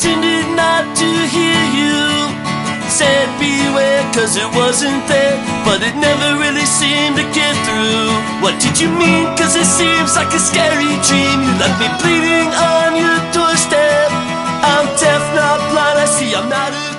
pretended not to hear you. Said beware cause it wasn't there, but it never really seemed to get through. What did you mean? Cause it seems like a scary dream. You left me bleeding on your doorstep. I'm deaf, not blind, I see I'm not